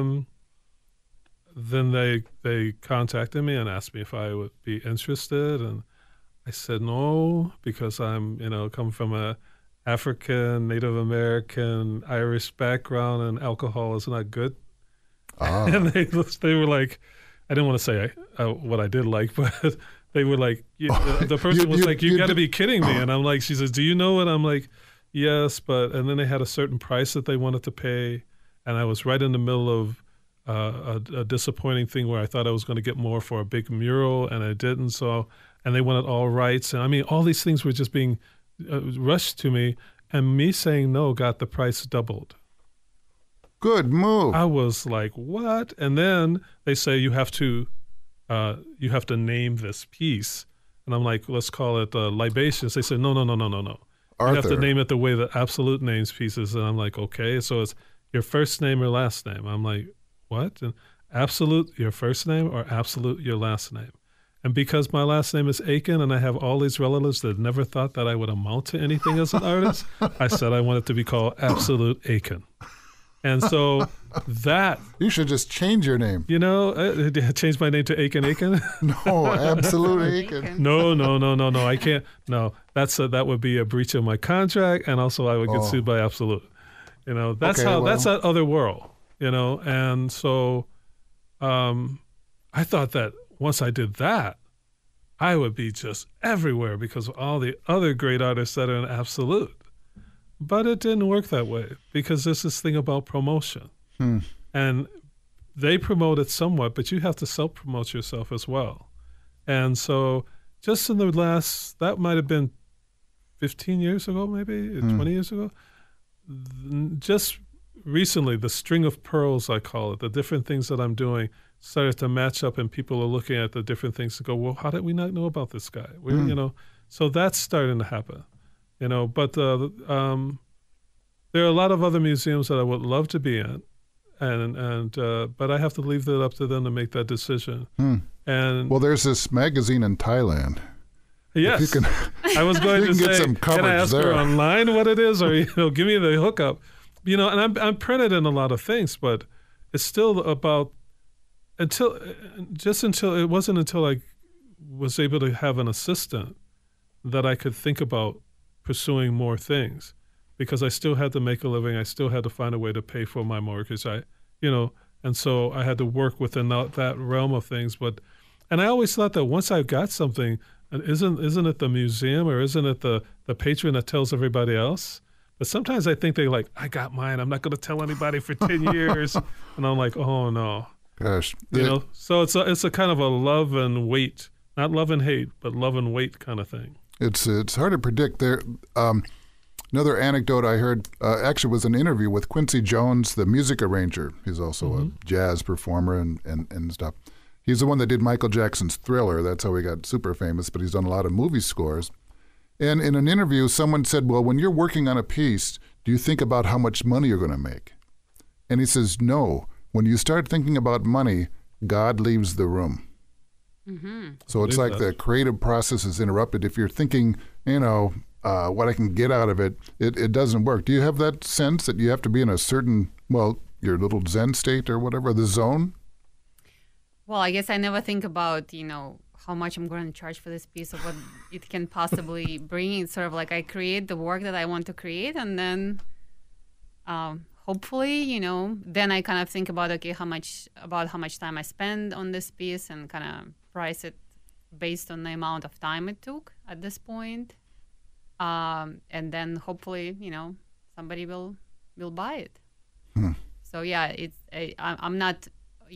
then they contacted me and asked me if I would be interested, and I said no, because I'm come from a African, Native American, Irish background, and alcohol is not good. And they were like, I didn't want to say what I did like, but they were like, the person was like, you got to be kidding me. And I'm like, she says, do you know it? I'm like, yes, and then they had a certain price that they wanted to pay, and I was right in the middle of a disappointing thing where I thought I was going to get more for a big mural, and I didn't. So, and they wanted all rights, and I mean, all these things were just being rushed to me, and me saying no got the price doubled. Good move. I was like, what? And then they say you have to name this piece, and I'm like, let's call it Libations. They said no. Arthur. You have to name it the way that Absolute names pieces, and I'm like, okay, so it's your first name or last name. I'm like, what? And Absolute your first name or Absolute your last name? And because my last name is Aiken and I have all these relatives that never thought that I would amount to anything as an artist, I said I wanted to be called Absolute Aiken. And so that... You should just change your name. Change my name to Aiken Aiken? No, Absolute Aiken. No, I can't. No, that would be a breach of my contract, and also I would get sued by Absolute. That's that's that other world. And so I thought that once I did that, I would be just everywhere because of all the other great artists that are in Absolute. But it didn't work that way because there's this thing about promotion. And they promote it somewhat, but you have to self-promote yourself as well. And so just in the last, that might have been 15 years ago, maybe 20 years ago, just recently, the string of pearls, I call it, the different things that I'm doing started to match up, and people are looking at the different things and go, well, how did we not know about this guy? So that's starting to happen, but there are a lot of other museums that I would love to be in, but I have to leave that up to them to make that decision. And well, there's this magazine in Thailand. Yes, I was going to say, can I ask her online what it is, or give me the hookup? And I'm printed in a lot of things, but it's still about until it wasn't until I was able to have an assistant that I could think about pursuing more things. because I still had to make a living. I still had to find a way to pay for my mortgage. And so I had to work within that realm of things. And I always thought that once I got something, isn't it the museum or isn't it the patron that tells everybody else? But sometimes I think they're like, I got mine. I'm not going to tell anybody for 10 years. And I'm like, oh no. Gosh. So it's a kind of a love and wait, not love and hate, but love and wait kind of thing. It's hard to predict. There, another anecdote I heard actually was an interview with Quincy Jones, the music arranger. He's also a jazz performer and stuff. He's the one that did Michael Jackson's Thriller. That's how he got super famous, but he's done a lot of movie scores. And in an interview, someone said, well, when you're working on a piece, do you think about how much money you're going to make? And he says, no. When you start thinking about money, God leaves the room. Mm-hmm. So it's like the creative process is interrupted. If you're thinking, what I can get out of it, it doesn't work. Do you have that sense that you have to be in a certain, your little Zen state or whatever, the zone? Well, I guess I never think about, how much I'm going to charge for this piece or what it can possibly bring. It's sort of like I create the work that I want to create, and then hopefully, then I kind of think about, how much time I spend on this piece and kind of price it based on the amount of time it took at this point. And then hopefully, somebody will buy it. So yeah, I'm not,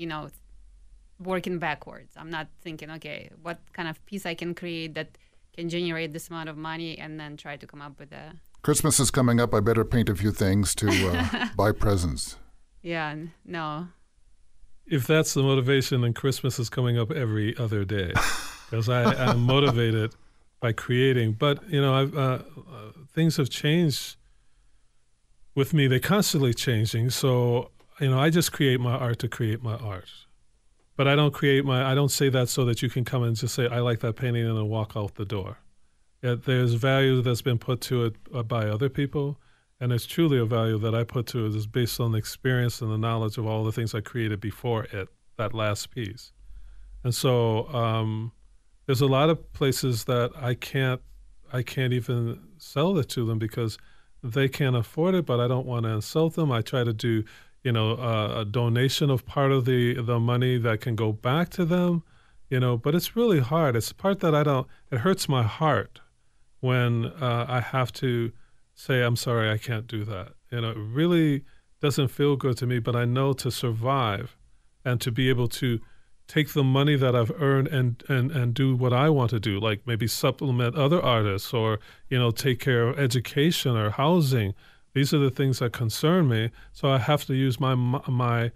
working backwards. I'm not thinking, okay, what kind of piece I can create that can generate this amount of money, and then try to come up with a... Christmas is coming up. I better paint a few things to buy presents. Yeah, no. If that's the motivation, then Christmas is coming up every other day, because I'm motivated by creating. But, things have changed with me. They're constantly changing. So, I just create my art to create my art. But I don't say that so that you can come and just say, I like that painting, and then walk out the door. There's value that's been put to it by other people, and there's truly a value that I put to it is based on the experience and the knowledge of all the things I created before that last piece. And so there's a lot of places that I can't even sell it to them because they can't afford it, but I don't want to insult them. I try to do a donation of part of the money that can go back to them, but it's really hard. It's the part that it hurts my heart when I have to say, I'm sorry, I can't do that. It really doesn't feel good to me, but I know to survive and to be able to take the money that I've earned and do what I want to do, like maybe supplement other artists or, take care of education or housing. These are the things that concern me, so I have to use my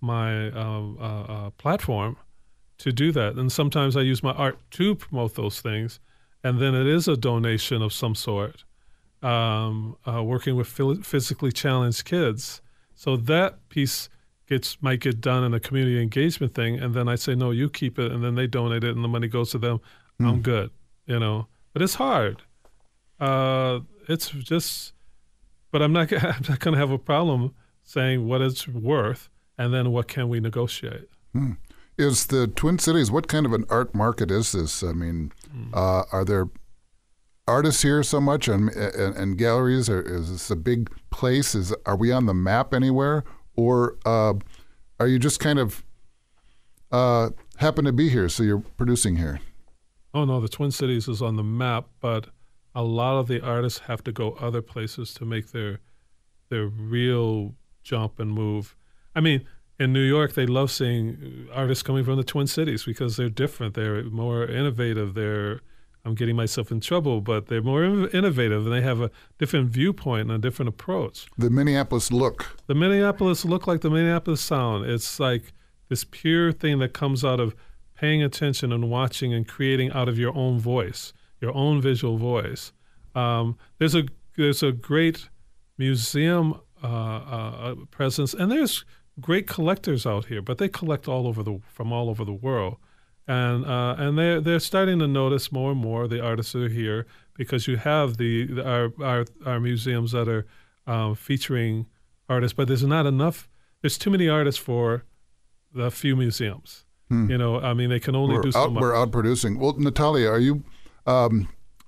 platform to do that. And sometimes I use my art to promote those things, and then it is a donation of some sort, working with physically challenged kids. So that piece might get done in a community engagement thing, and then I say, no, you keep it, and then they donate it, and the money goes to them. I'm good, But it's hard. It's just... But I'm not going to have a problem saying what it's worth and then what can we negotiate. Is the Twin Cities, what kind of an art market is this? I mean, are there artists here so much and galleries? Is this a big place? Are we on the map anywhere? Or are you just kind of happen to be here, so you're producing here? Oh, no, the Twin Cities is on the map, but a lot of the artists have to go other places to make their real jump and move. I mean, in New York, they love seeing artists coming from the Twin Cities because they're different. They're more innovative. I'm getting myself in trouble, but they're more innovative, and they have a different viewpoint and a different approach. The Minneapolis look. The Minneapolis look like the Minneapolis sound. It's like this pure thing that comes out of paying attention and watching and creating out of your own voice, your own visual voice. There's a great museum presence, and there's great collectors out here, but they collect from all over the world, and they're starting to notice more and more the artists that are here because you have our museums that are featuring artists, but there's not enough. There's too many artists for the few museums. I mean, they can only do so much. We're outproducing. Well, Natalia, are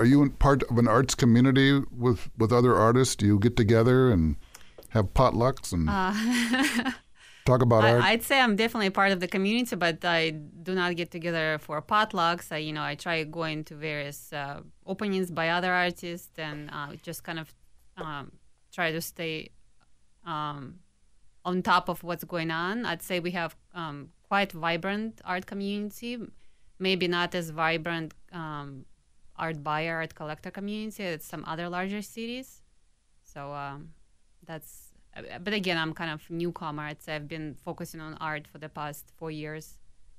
are you part of an arts community with other artists? Do you get together and have potlucks and talk about art? I'd say I'm definitely part of the community, but I do not get together for potlucks. I try going to various openings by other artists and just kind of try to stay on top of what's going on. I'd say we have quite vibrant art community, maybe not as vibrant art buyer, art collector community as some other larger cities. So but again, I'm kind of newcomer. I'd say I've been focusing on art for the past 4 years.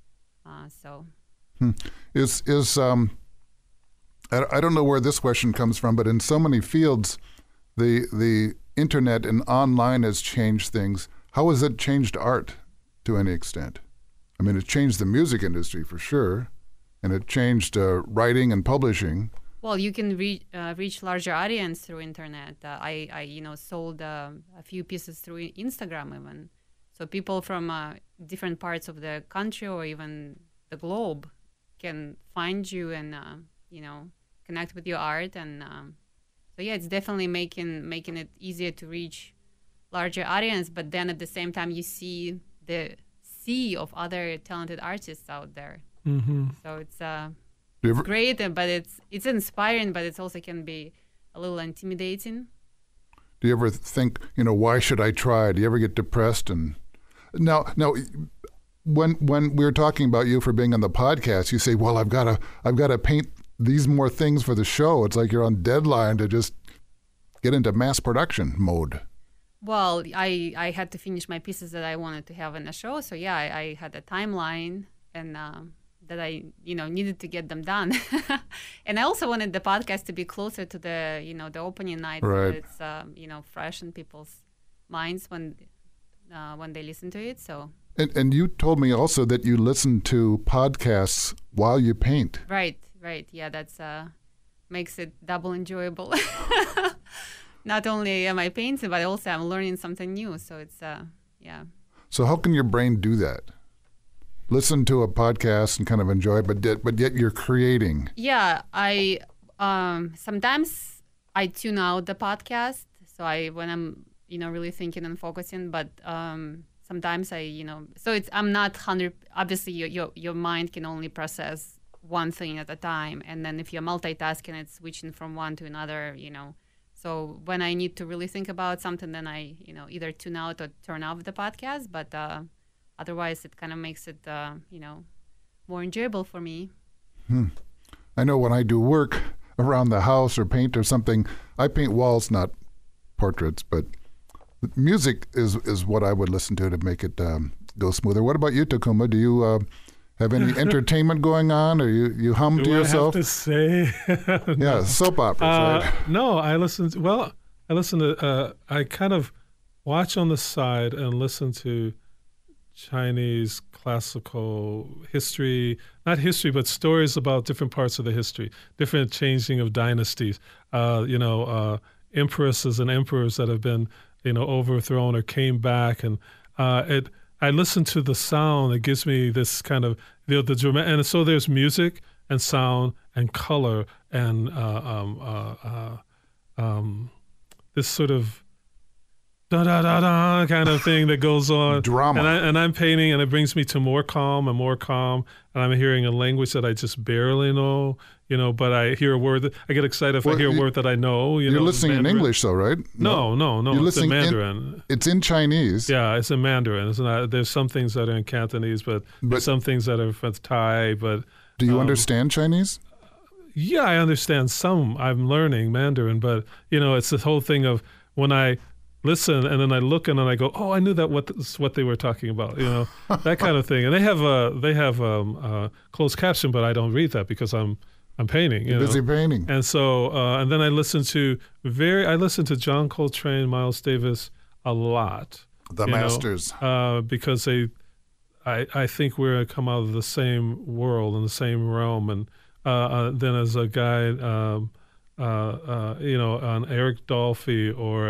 I don't know where this question comes from, but in so many fields, the internet and online has changed things. How has it changed art to any extent? I mean, it changed the music industry for sure, and it changed writing and publishing. Well, you can reach larger audience through internet. I sold a few pieces through Instagram even. So people from different parts of the country or even the globe can find you and connect with your art. And so yeah, it's definitely making it easier to reach larger audience. But then at the same time, you see the sea of other talented artists out there. Mm-hmm. So it's great, but it's inspiring, but it also can be a little intimidating. Do you ever think, why should I try? Do you ever get depressed? And now, when we were talking about you for being on the podcast, you say, "Well, I've got to paint these more things for the show." It's like you're on deadline to just get into mass production mode. Well, I had to finish my pieces that I wanted to have in the show, so yeah, I had a timeline and. That I, needed to get them done, and I also wanted the podcast to be closer to the, the opening night, right. So it's, fresh in people's minds when they listen to it. So. And you told me also that you listen to podcasts while you paint. Right, yeah, that's makes it double enjoyable. Not only am I painting, but also I'm learning something new. So it's yeah. So how can your brain do that? Listen to a podcast and kind of enjoy it, but yet you're creating. Yeah, I sometimes I tune out the podcast. So when I'm really thinking and focusing, but sometimes I'm not 100. Obviously, your mind can only process one thing at a time, and then if you're multitasking, it's switching from one to another. So when I need to really think about something, then I either tune out or turn off the podcast, but. Otherwise, it kind of makes it, more enjoyable for me. I know when I do work around the house or paint or something, I paint walls, not portraits, but music is what I would listen to make it go smoother. What about you, Takuma? Do you have any entertainment going on, or you hum to yourself? I have to say? No. Yeah, soap operas, right? No, I listen to, I kind of watch on the side and listen to Chinese classical history, not history, but stories about different parts of the history, different changing of dynasties, empresses and emperors that have been, overthrown or came back. And I listen to the sound. It gives me this kind of, the dramatic, and so there's music and sound and color and this sort of da-da-da-da kind of thing that goes on. Drama. And I'm painting, and it brings me to more calm, and I'm hearing a language that I just barely know, but I hear a word I get excited if I hear a word that I know. You're listening in English though, right? No. You're it's in Mandarin. It's in Chinese. Yeah, it's in Mandarin. It's not, there's some things that are in Cantonese, but there's some things that are in Thai. But do you understand Chinese? Yeah, I understand some. I'm learning Mandarin, but it's this whole thing of when I listen and then I look and then I go, oh, I knew what they were talking about, that kind of thing. And they have closed caption, but I don't read that because I'm painting. Busy painting. And so and then I listen to John Coltrane, Miles Davis a lot. The masters. Because I think we're come out of the same world and the same realm. And then as a guy. An Eric Dolphy or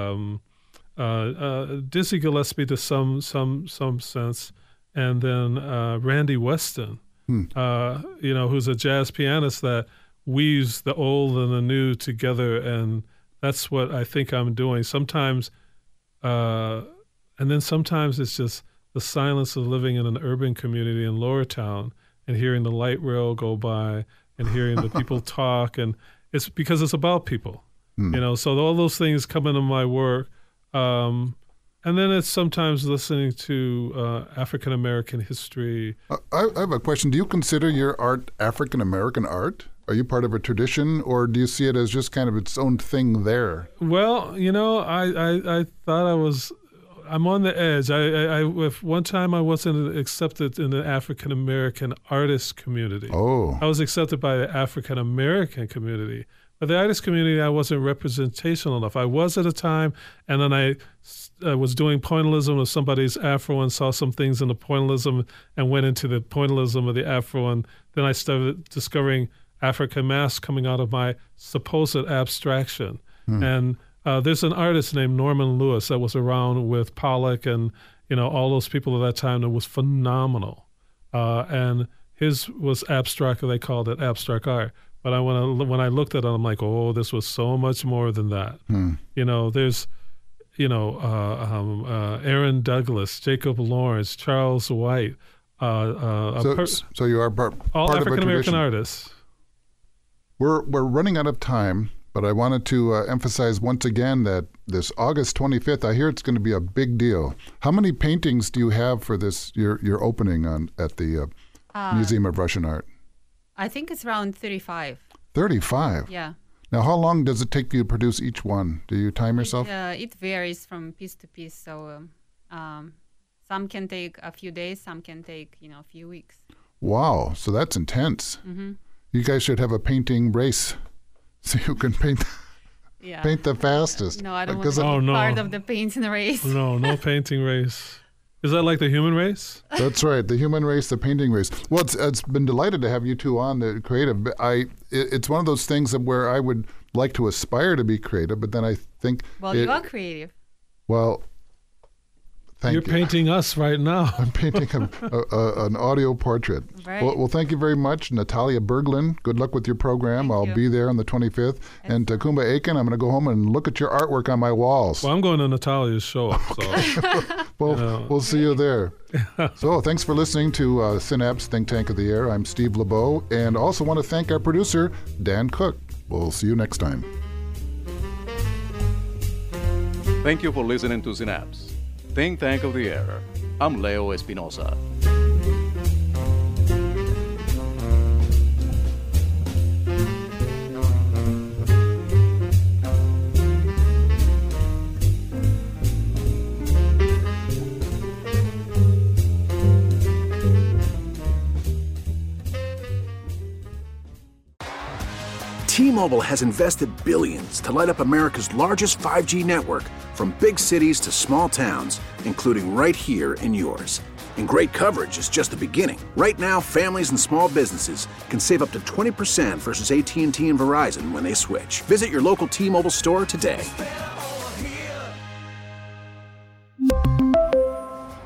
a Dizzy Gillespie to some sense, and then Randy Weston, who's a jazz pianist that weaves the old and the new together, and that's what I think I'm doing. Sometimes, and then sometimes it's just the silence of living in an urban community in Lower Town and hearing the light rail go by and hearing the people talk, and it's because it's about people, so all those things come into my work. And then it's sometimes listening to African-American history. I have a question. Do you consider your art African-American art? Are you part of a tradition, or do you see it as just kind of its own thing there? Well, I thought I'm on the edge. If one time I wasn't accepted in the African-American artist community. Oh. I was accepted by the African-American community. But the artist community, I wasn't representational enough. I was at a time, and then I was doing pointillism of somebody's Afro and saw some things in the pointillism and went into the pointillism of the Afro, and then I started discovering African masks coming out of my supposed abstraction. And there's an artist named Norman Lewis that was around with Pollock and all those people at that time that was phenomenal. And his was abstract, they called it abstract art. But when I looked at it, I'm like, oh, this was so much more than that. There's, Aaron Douglas, Jacob Lawrence, Charles White. So you are part all of a African-American tradition. artists. We're running out of time, but I wanted to emphasize once again that this August 25th, I hear it's going to be a big deal. How many paintings do you have for this your opening at the Museum of Russian Art? I think it's around 35. 35? Yeah. Now, how long does it take you to produce each one? Do you time yourself? It varies from piece to piece. So some can take a few days, some can take, a few weeks. Wow. So that's intense. Mm-hmm. You guys should have a painting race so you can paint the fastest. No, I don't want to be part of the painting race. No painting race. Is that like the human race? That's right, the human race, the painting race. Well, it's been delighted to have you two on the creative. It's one of those things where I would like to aspire to be creative, but then I think... Well, you are creative. Well, thank you. You're painting us right now. I'm painting an audio portrait. Right. Well, thank you very much, Natalia Berglund. Good luck with your program. I'll be there on the 25th. And Tacumba Aiken, I'm going to go home and look at your artwork on my walls. Well, I'm going to Natalia's show. So. Well, we'll see you there. So thanks for listening to Synapse Think Tank of the Air. I'm Steve LeBeau, and also want to thank our producer, Dan Cook. We'll see you next time. Thank you for listening to Synapse Think Tank of the Air. I'm Leo Espinosa. T-Mobile has invested billions to light up America's largest 5G network, from big cities to small towns, including right here in yours. And great coverage is just the beginning. Right now, families and small businesses can save up to 20% versus AT&T and Verizon when they switch. Visit your local T-Mobile store today.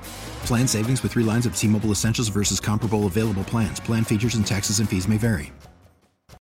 Plan savings with 3 lines of T-Mobile Essentials versus comparable available plans. Plan features and taxes and fees may vary.